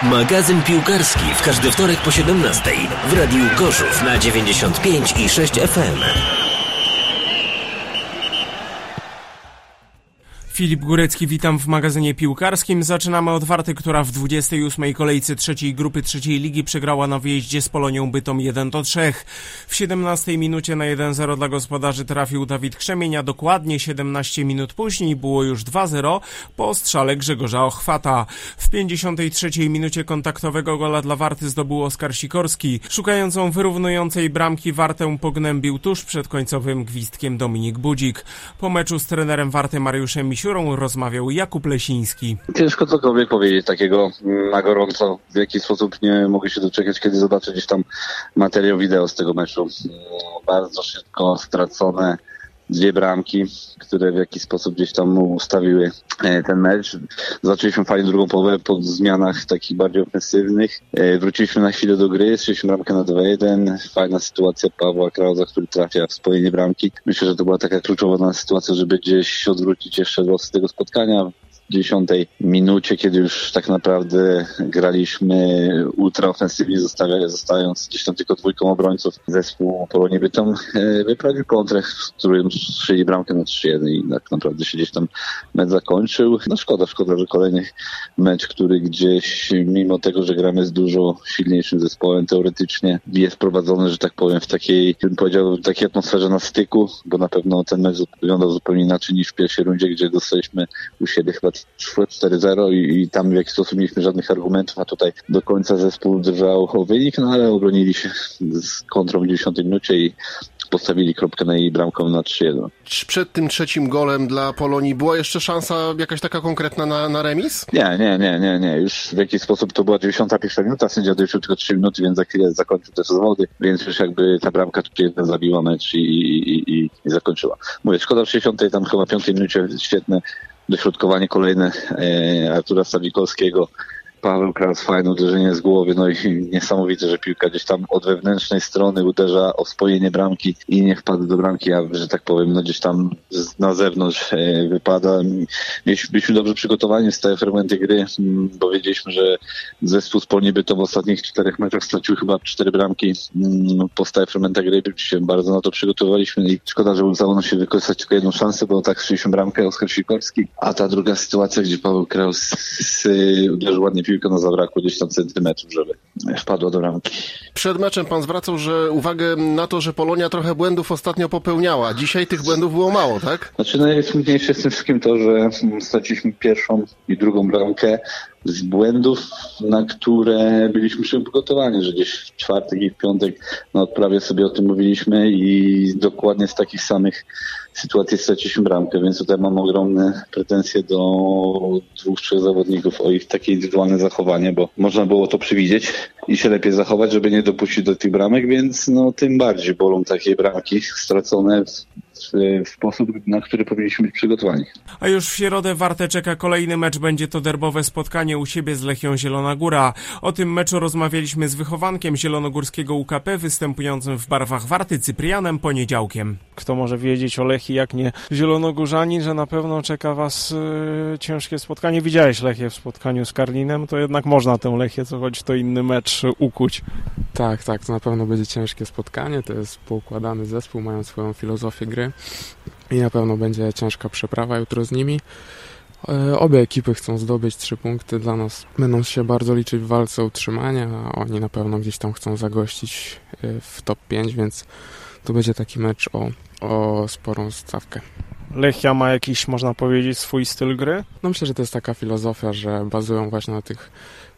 Magazyn piłkarski w każdy wtorek po 17:00 w Radiu Gorzów na 95,6 FM. Filip Górecki, witam w magazynie piłkarskim. Zaczynamy od Warty, która w 28. kolejce trzeciej grupy trzeciej ligi przegrała na wyjeździe z Polonią Bytom 1-3. W 17 minucie na 1-0 dla gospodarzy trafił Dawid Krzemień, a dokładnie 17 minut później było już 2-0 po strzale Grzegorza Ochwata. W 53 minucie kontaktowego gola dla Warty zdobył Oskar Sikorski. Szukającą wyrównującej bramki Wartę pognębił tuż przed końcowym gwizdkiem Dominik Budzik. Po meczu z trenerem Warty Mariuszem Misiurą rozmawiał Jakub Lesiński. Ciężko cokolwiek powiedzieć takiego na gorąco, w jaki sposób nie mogę się doczekać, kiedy zobaczę gdzieś tam materiał wideo z tego meczu. Bardzo szybko stracone 2 bramki, które w jakiś sposób gdzieś tam ustawiły ten mecz. Zaczęliśmy fajnie drugą połowę po zmianach takich bardziej ofensywnych. Wróciliśmy na chwilę do gry, strzeliśmy bramkę na 2-1. Fajna sytuacja Pawła Krauza, który trafia w spojenie bramki. Myślę, że to była taka kluczowa sytuacja, żeby gdzieś odwrócić jeszcze los z tego spotkania. W 10 minucie, kiedy już tak naprawdę graliśmy ultra ofensywnie, zostając gdzieś tam tylko 2 obrońców, zespół Polonii Bytom wyprawił kontrę, w którym strzeli bramkę na 3-1 i tak naprawdę się gdzieś tam mecz zakończył. No szkoda, że kolejny mecz, który gdzieś mimo tego, że gramy z dużo silniejszym zespołem, teoretycznie jest prowadzony, że tak powiem, w takiej, bym powiedział, takiej atmosferze na styku, bo na pewno ten mecz wyglądał zupełnie inaczej niż w pierwszej rundzie, gdzie dostaliśmy u siebie chyba 4-0 i tam w jakiś sposób mieliśmy żadnych argumentów, a tutaj do końca zespół drżał o wynik, no ale obronili się z kontrą w 90 minucie i postawili kropkę na jej bramką na 3-1. Przed tym trzecim golem dla Polonii była jeszcze szansa jakaś taka konkretna na remis? Nie. Już w jakiś sposób to była 91 minuta, sędzia doliczył tylko 3 minuty, więc za chwilę zakończył te zawody, więc już jakby ta bramka tutaj zabiła mecz i zakończyła. Mówię, szkoda w 60, tam chyba 5 minucie świetne dośrodkowanie kolejne Artura Sawikowskiego. Paweł Kraus, fajne uderzenie z głowy, no i niesamowite, że piłka gdzieś tam od wewnętrznej strony uderza o spojenie bramki i nie wpadł do bramki, a że tak powiem, no gdzieś tam na zewnątrz wypada. Byliśmy dobrze przygotowani w stałe fragmenty gry, bo wiedzieliśmy, że zespół z Polonii Bytom w ostatnich 4 meczach stracił chyba 4 bramki po stałe fragmentach gry, się bardzo na to przygotowaliśmy i szkoda, że udało nam się wykorzystać tylko 1 szansę, bo tak strzeliśmy bramkę Oskar Sikorski, a ta druga sytuacja, gdzie Paweł Kraus uderzył ładnie piłkę, no zabrakło gdzieś tam centymetrów, żeby wpadła do bramki. Przed meczem pan zwracał uwagę na to, że Polonia trochę błędów ostatnio popełniała. Dzisiaj tych błędów było mało, tak? Znaczy najsmutniejsze z tym wszystkim to, że straciliśmy 1. i 2 bramkę z błędów, na które byliśmy przygotowani, że gdzieś w czwartek i w piątek na odprawie sobie o tym mówiliśmy i dokładnie z takich samych sytuacji straciliśmy bramkę, więc tutaj mam ogromne pretensje do 2-3 zawodników o ich takie indywidualne zachowanie, bo można było to przewidzieć i się lepiej zachować, żeby nie dopuścić do tych bramek, więc no tym bardziej bolą takie bramki stracone w sposób, na który powinniśmy być przygotowani. A już w środę Wartę czeka kolejny mecz, będzie to derbowe spotkanie u siebie z Lechią Zielona Góra. O tym meczu rozmawialiśmy z wychowankiem zielonogórskiego UKP, występującym w barwach Warty, Cyprianem Poniedziałkiem. Kto może wiedzieć o Lechii, jak nie zielonogórzanin, że na pewno czeka was ciężkie spotkanie. Widziałeś Lechię w spotkaniu z Karlinem, to jednak można tę Lechię, co choć to inny mecz, ukuć. Tak, to na pewno będzie ciężkie spotkanie, to jest poukładany zespół, mają swoją filozofię gry i na pewno będzie ciężka przeprawa jutro z nimi. Obie ekipy chcą zdobyć 3 punkty, dla nas będą się bardzo liczyć w walce o utrzymanie, a oni na pewno gdzieś tam chcą zagościć w top 5, więc to będzie taki mecz o sporą stawkę. Lechia ma jakiś, można powiedzieć, swój styl gry? No myślę, że to jest taka filozofia, że bazują właśnie na tych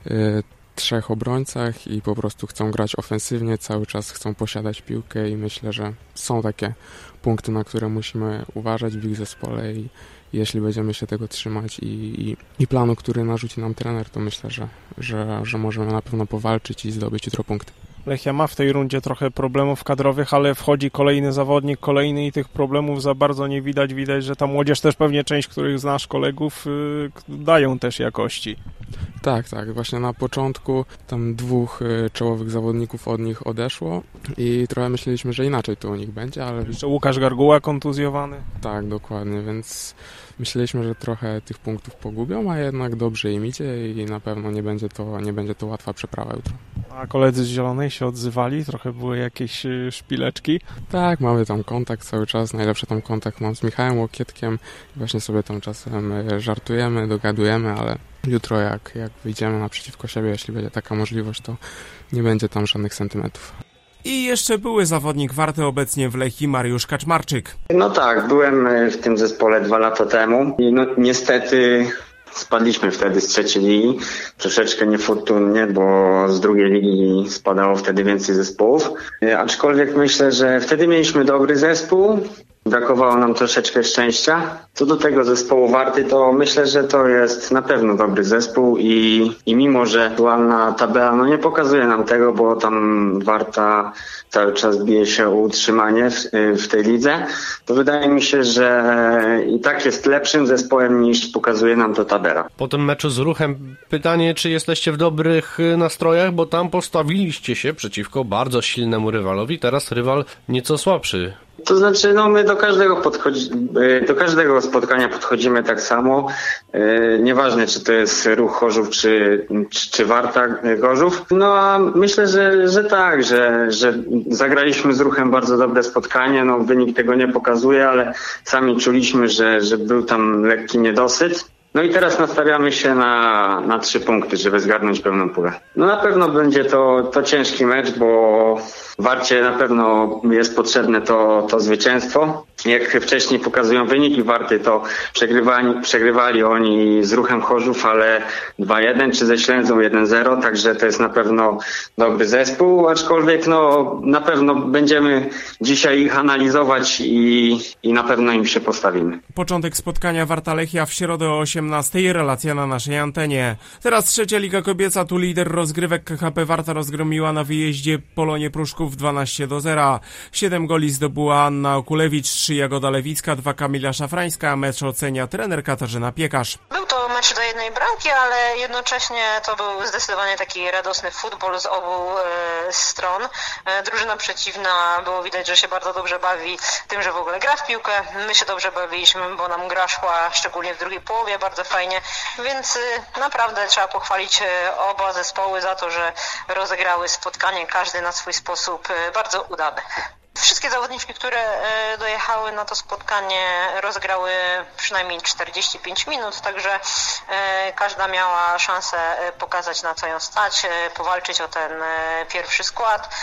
3 obrońcach i po prostu chcą grać ofensywnie, cały czas chcą posiadać piłkę i myślę, że są takie punkty, na które musimy uważać w ich zespole i jeśli będziemy się tego trzymać i planu, który narzuci nam trener, to myślę, że możemy na pewno powalczyć i zdobyć jutro punkty. Lechia ma w tej rundzie trochę problemów kadrowych, ale wchodzi kolejny zawodnik, kolejny i tych problemów za bardzo nie widać. Widać, że ta młodzież też pewnie część, których znasz kolegów, dają też jakości. Tak, właśnie na początku tam 2 czołowych zawodników od nich odeszło i trochę myśleliśmy, że inaczej to u nich będzie, ale... Jeszcze Łukasz Garguła kontuzjowany. Tak, dokładnie, więc myśleliśmy, że trochę tych punktów pogubią, a jednak dobrze im idzie i na pewno nie będzie to łatwa przeprawa jutro. A koledzy z Zielonej się odzywali? Trochę były jakieś szpileczki? Tak, mamy tam kontakt cały czas, najlepszy tam kontakt mam z Michałem Łokietkiem, właśnie sobie tam czasem żartujemy, dogadujemy, ale jutro jak wyjdziemy naprzeciwko siebie, jeśli będzie taka możliwość, to nie będzie tam żadnych sentymentów. I jeszcze były zawodnik Warty obecnie w Lechii, Mariusz Kaczmarczyk. No tak, byłem w tym zespole 2 lata temu i no niestety spadliśmy wtedy z 3. ligi. Troszeczkę niefortunnie, bo z 2. ligi spadało wtedy więcej zespołów. Aczkolwiek myślę, że wtedy mieliśmy dobry zespół. Brakowało nam troszeczkę szczęścia. Co do tego zespołu Warty, to myślę, że to jest na pewno dobry zespół i mimo, że aktualna tabela nie pokazuje nam tego, bo tam Warta cały czas bije się o utrzymanie w tej lidze, to wydaje mi się, że i tak jest lepszym zespołem niż pokazuje nam to tabela. Po tym meczu z Ruchem pytanie, czy jesteście w dobrych nastrojach, bo tam postawiliście się przeciwko bardzo silnemu rywalowi, teraz rywal nieco słabszy. To znaczy, my do każdego spotkania podchodzimy tak samo. Nieważne, czy to jest Ruch Chorzów, czy Warta Gorzów. No a myślę, że tak, że zagraliśmy z Ruchem bardzo dobre spotkanie. Wynik tego nie pokazuje, ale sami czuliśmy, że był tam lekki niedosyt. No i teraz nastawiamy się na 3 punkty, żeby zgarnąć pełną pulę. Na pewno będzie to ciężki mecz, bo Warcie na pewno jest potrzebne to zwycięstwo. Jak wcześniej pokazują wyniki Warty, to przegrywali oni z Ruchem Chorzów, ale 2-1 czy ze Ślęzą 1-0, także to jest na pewno dobry zespół, aczkolwiek na pewno będziemy dzisiaj ich analizować i na pewno im się postawimy. Początek spotkania Warta Lechia w środę o 18:00, relacja na naszej antenie. Teraz 3. Liga Kobieca, tu lider rozgrywek KHP Warta rozgromiła na wyjeździe Polonię Pruszków 12-0. 7 goli zdobyła Anna Okulewicz, 3 Jagoda Lewicka, 2 Kamila Szafrańska, a mecz ocenia trener Katarzyna Piekarz. Był to mecz do 1 bramki, ale jednocześnie to był zdecydowanie taki radosny futbol z obu stron. Drużyna przeciwna, było widać, że się bardzo dobrze bawi tym, że w ogóle gra w piłkę. My się dobrze bawiliśmy, bo nam gra szła, szczególnie w drugiej połowie, bardzo fajnie, więc naprawdę trzeba pochwalić oba zespoły za to, że rozegrały spotkanie, każdy na swój sposób bardzo udany. Wszystkie zawodniczki, które dojechały na to spotkanie, rozegrały przynajmniej 45 minut, także każda miała szansę pokazać, na co ją stać, powalczyć o ten pierwszy skład.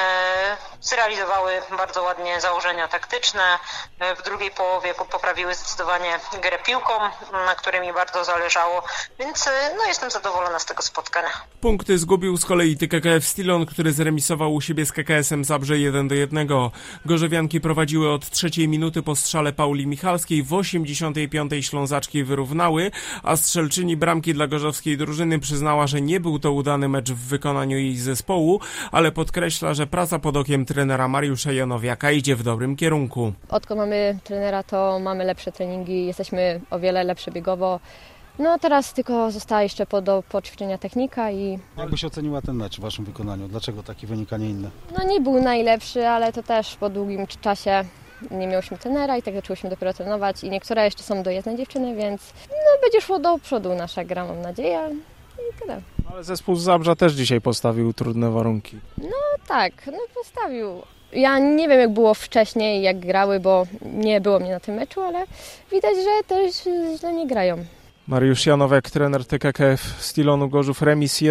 Zrealizowały bardzo ładnie założenia taktyczne. W drugiej połowie poprawiły zdecydowanie grę piłką, na której mi bardzo zależało, więc jestem zadowolona z tego spotkania. Punkty zgubił z kolei KKF Stilon, który zremisował u siebie z KKS-em Zabrze 1-1. Gorzowianki prowadziły od 3 minuty po strzale Pauli Michalskiej, w 85 Ślązaczki wyrównały, a strzelczyni bramki dla gorzowskiej drużyny przyznała, że nie był to udany mecz w wykonaniu jej zespołu, ale podkreśla, że praca pod okiem trenera Mariusza Janowiaka idzie w dobrym kierunku. Odkąd mamy trenera, to mamy lepsze treningi, jesteśmy o wiele lepsze biegowo. Teraz tylko została jeszcze do poćwiczenia technika i... Jak byś oceniła ten mecz w waszym wykonaniu? Dlaczego taki wynik, a nie inny? Nie był najlepszy, ale to też po długim czasie nie miałyśmy trenera i tak zaczęłyśmy dopiero trenować i niektóre jeszcze są dojezdne dziewczyny, więc będzie szło do przodu nasza gra, mam nadzieję, i tyle. Ale zespół z Zabrza też dzisiaj postawił trudne warunki. Tak, postawił. Ja nie wiem, jak było wcześniej, jak grały, bo nie było mnie na tym meczu, ale widać, że też źle nie grają. Mariusz Janowiak, trener TKKF Stilonu Gorzów, remis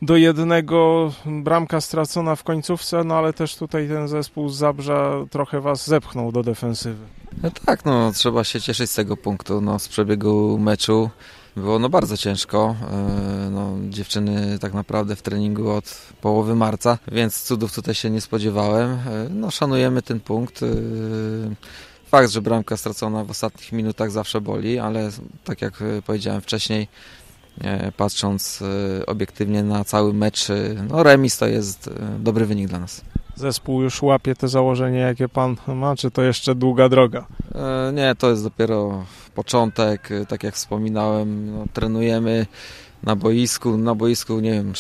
1-1, bramka stracona w końcówce, ale też tutaj ten zespół z Zabrza trochę was zepchnął do defensywy. Tak, trzeba się cieszyć z tego punktu, z przebiegu meczu. Było bardzo ciężko, dziewczyny tak naprawdę w treningu od połowy marca, więc cudów tutaj się nie spodziewałem. Szanujemy ten punkt. Fakt, że bramka stracona w ostatnich minutach zawsze boli, ale tak jak powiedziałem wcześniej, patrząc obiektywnie na cały mecz, remis to jest dobry wynik dla nas. Zespół już łapie te założenie, jakie pan ma, czy to jeszcze długa droga? Nie, to jest dopiero początek, tak jak wspominałem, trenujemy, na boisku. Na boisku, nie wiem,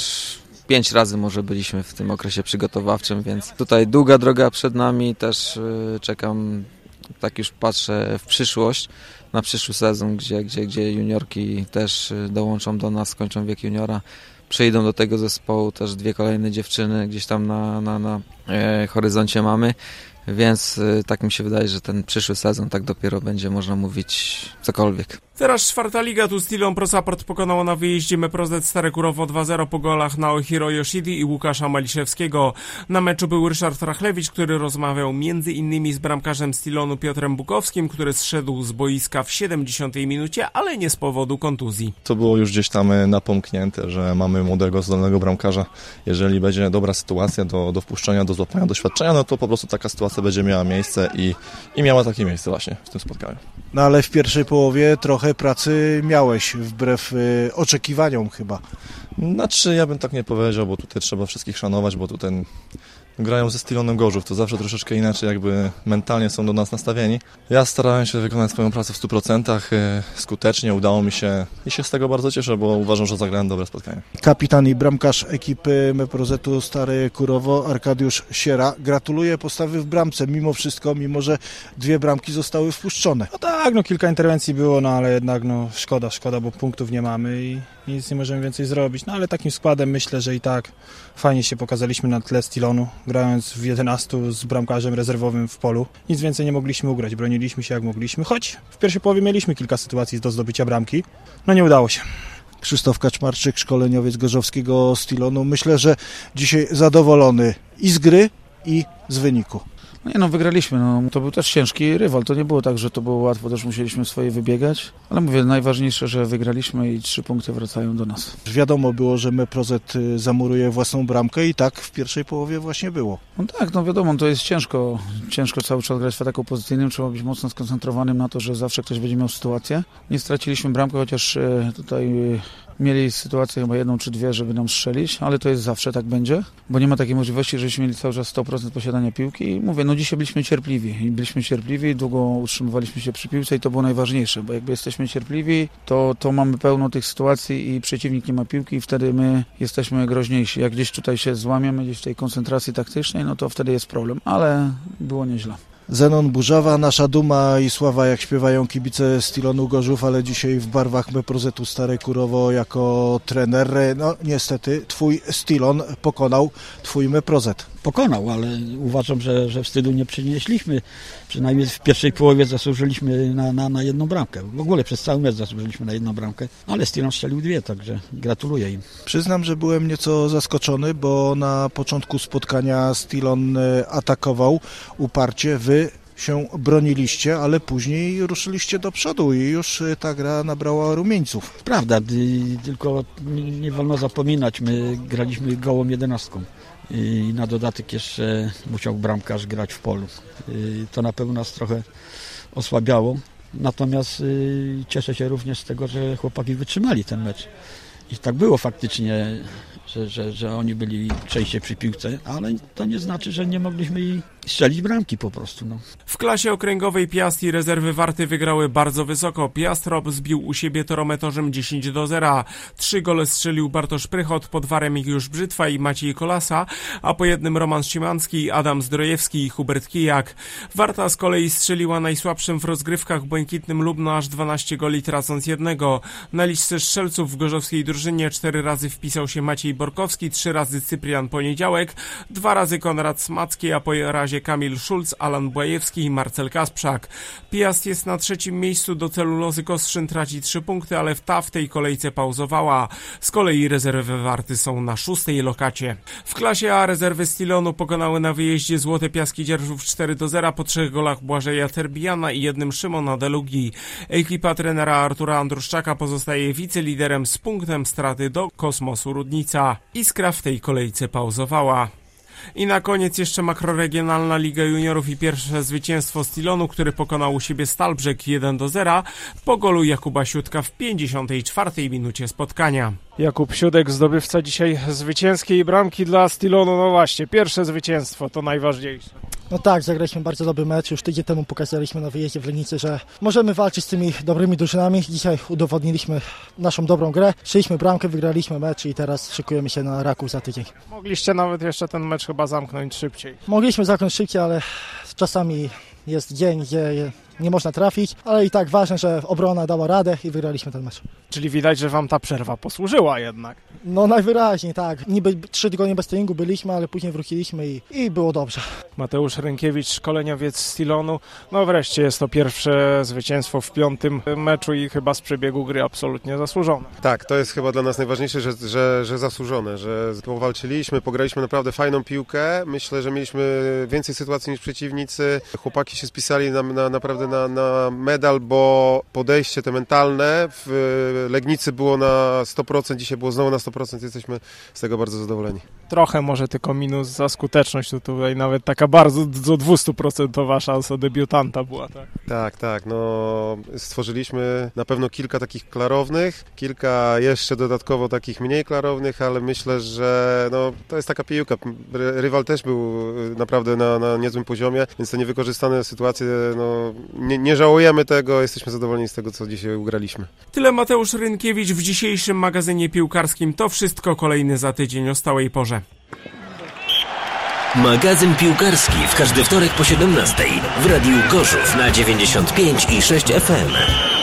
5 razy może byliśmy w tym okresie przygotowawczym, więc tutaj długa droga przed nami. Też czekam, tak już patrzę w przyszłość, na przyszły sezon, gdzie juniorki też dołączą do nas, skończą wiek juniora. Przyjdą do tego zespołu też 2 kolejne dziewczyny gdzieś tam na horyzoncie mamy, więc tak mi się wydaje, że ten przyszły sezon tak dopiero będzie można mówić cokolwiek. Teraz 4. liga, tu Stylon Pro Support pokonało na wyjeździe Meprozet Stare Kurowo 2-0 po golach Naohiro Yoshidi i Łukasza Maliszewskiego. Na meczu był Ryszard Rachlewicz, który rozmawiał m.in. z bramkarzem Stylonu Piotrem Bukowskim, który zszedł z boiska w 70. minucie, ale nie z powodu kontuzji. To było już gdzieś tam napomknięte, że mamy młodego, zdolnego bramkarza. Jeżeli będzie dobra sytuacja do wpuszczenia, do złapania doświadczenia, no to po prostu taka sytuacja będzie miała miejsce i miała takie miejsce właśnie w tym spotkaniu. No ale w pierwszej połowie trochę pracy miałeś, wbrew oczekiwaniom chyba. Znaczy, ja bym tak nie powiedział, bo tutaj trzeba wszystkich szanować, bo tutaj grają ze Stylonem Gorzów, to zawsze troszeczkę inaczej jakby mentalnie są do nas nastawieni. Ja starałem się wykonać swoją pracę w 100%, skutecznie, udało mi się i się z tego bardzo cieszę, bo uważam, że zagrałem dobre spotkanie. Kapitan i bramkarz ekipy Meprozetu Stare Kurowo, Arkadiusz Siera, gratuluję postawy w bramce, mimo wszystko, mimo że 2 bramki zostały wpuszczone. No tak, kilka interwencji było, ale jednak szkoda, bo punktów nie mamy i nic nie możemy więcej zrobić. Ale takim składem myślę, że i tak fajnie się pokazaliśmy na tle Stylonu, grając w 11 z bramkarzem rezerwowym w polu. Nic więcej nie mogliśmy ugrać, broniliśmy się jak mogliśmy, choć w pierwszej połowie mieliśmy kilka sytuacji do zdobycia bramki. Nie udało się. Krzysztof Kaczmarczyk, szkoleniowiec gorzowskiego Stylonu. Myślę, że dzisiaj zadowolony i z gry, i z wyniku. Wygraliśmy. To był też ciężki rywal. To nie było tak, że to było łatwo, też musieliśmy swoje wybiegać. Ale mówię, najważniejsze, że wygraliśmy i 3 punkty wracają do nas. Wiadomo było, że Meprozet zamuruje własną bramkę i tak w pierwszej połowie właśnie było. Wiadomo, to jest ciężko cały czas grać w ataku pozycyjnym. Trzeba być mocno skoncentrowanym na to, że zawsze ktoś będzie miał sytuację. Nie straciliśmy bramkę, chociaż tutaj mieli sytuację chyba 1 czy 2, żeby nam strzelić, ale to jest zawsze, tak będzie, bo nie ma takiej możliwości, żebyśmy mieli cały czas 100% posiadania piłki i mówię, dzisiaj byliśmy cierpliwi, długo utrzymywaliśmy się przy piłce i to było najważniejsze, bo jakby jesteśmy cierpliwi, to mamy pełno tych sytuacji i przeciwnik nie ma piłki i wtedy my jesteśmy groźniejsi. Jak gdzieś tutaj się złamiemy, gdzieś w tej koncentracji taktycznej, to wtedy jest problem, ale było nieźle. Zenon Burzawa, nasza duma i sława, jak śpiewają kibice Stylonu Gorzów, ale dzisiaj w barwach Meprozetu Stare Kurowo jako trener. Niestety twój Stylon pokonał twój Meprozet. Pokonał, ale uważam, że wstydu nie przynieśliśmy. Przynajmniej w pierwszej połowie zasłużyliśmy na 1 bramkę. W ogóle przez cały mecz zasłużyliśmy na 1 bramkę, ale Stylon strzelił 2, także gratuluję im. Przyznam, że byłem nieco zaskoczony, bo na początku spotkania Stylon atakował uparcie, wy się broniliście, ale później ruszyliście do przodu i już ta gra nabrała rumieńców. Prawda, tylko nie wolno zapominać, my graliśmy gołą 11. I na dodatek jeszcze musiał bramkarz grać w polu. To na pewno nas trochę osłabiało. Natomiast cieszę się również z tego, że chłopaki wytrzymali ten mecz. I tak było faktycznie, że oni byli częściej przy piłce, ale to nie znaczy, że nie mogliśmy strzelić bramki po prostu. W klasie okręgowej Piast i rezerwy Warty wygrały bardzo wysoko. Piast Rob zbił u siebie Torometorzem 10-0. 3 gole strzelił Bartosz Prychot, po 2 Remigiusz Brzytwa i Maciej Kolasa, a po 1 Roman Szymanski, Adam Zdrojewski i Hubert Kijak. Warta z kolei strzeliła najsłabszym w rozgrywkach błękitnym Lubno aż 12 goli, tracąc 1. Na liczce strzelców w gorzowskiej drużynie 4 razy wpisał się Maciej Borkowski, 3 razy Cyprian Poniedziałek, 2 razy Konrad Smacki, a po razie Kamil Szulc, Alan Błajewski i Marcel Kasprzak. Piast jest na 3. miejscu, do Celulozy Kostrzyn traci 3 punkty, ale w tej kolejce pauzowała. Z kolei rezerwy Warty są na 6. lokacie. W klasie A rezerwy Stylonu pokonały na wyjeździe Złote Piaski Dzierżów 4-0 po 3 golach Błażeja Terbijana i 1 Szymona Delugi. Ekipa trenera Artura Andruszczaka pozostaje wiceliderem z punktem straty do Kosmosu Rudnica. Iskra w tej kolejce pauzowała. I na koniec jeszcze makroregionalna Liga Juniorów i pierwsze zwycięstwo Stylonu, który pokonał u siebie Stalbrzeg 1-0 po golu Jakuba Siutka w 54 minucie spotkania. Jakub Siódek, zdobywca dzisiaj zwycięskiej bramki dla Stilonu. No właśnie, pierwsze zwycięstwo to najważniejsze. No tak, zagraliśmy bardzo dobry mecz. Już tydzień temu pokazaliśmy na wyjeździe w Legnicy, że możemy walczyć z tymi dobrymi drużynami. Dzisiaj udowodniliśmy naszą dobrą grę. Strzeliśmy bramkę, wygraliśmy mecz i teraz szykujemy się na Raków za tydzień. Mogliście nawet jeszcze ten mecz chyba zamknąć szybciej. Mogliśmy zamknąć szybciej, ale czasami jest dzień, gdzie nie można trafić, ale i tak ważne, że obrona dała radę i wygraliśmy ten mecz. Czyli widać, że wam ta przerwa posłużyła jednak. No najwyraźniej, tak. Niby 3 tygodnie bez treningu byliśmy, ale później wróciliśmy i było dobrze. Mateusz Rynkiewicz, szkoleniowiec Stilonu. No wreszcie jest to pierwsze zwycięstwo w 5. meczu i chyba z przebiegu gry absolutnie zasłużone. Tak, to jest chyba dla nas najważniejsze, że zasłużone, że powalczyliśmy, pograliśmy naprawdę fajną piłkę. Myślę, że mieliśmy więcej sytuacji niż przeciwnicy. Chłopaki się spisali naprawdę na medal, bo podejście te mentalne w Legnicy było na 100%, dzisiaj było znowu na 100%, jesteśmy z tego bardzo zadowoleni. Trochę może tylko minus za skuteczność, to tutaj nawet taka bardzo do 200% szansa debiutanta była. Tak, no stworzyliśmy na pewno kilka takich klarownych, kilka jeszcze dodatkowo takich mniej klarownych, ale myślę, że no, to jest taka piłka. Rywal też był naprawdę na niezłym poziomie, więc te niewykorzystane sytuacje, no nie żałujemy tego, jesteśmy zadowoleni z tego, co dzisiaj ugraliśmy. Tyle Mateusz Rynkiewicz w dzisiejszym magazynie piłkarskim. To wszystko, kolejny za tydzień o stałej porze. Magazyn piłkarski w każdy wtorek po 17:00 w Radiu Gorzów na 95,6 FM.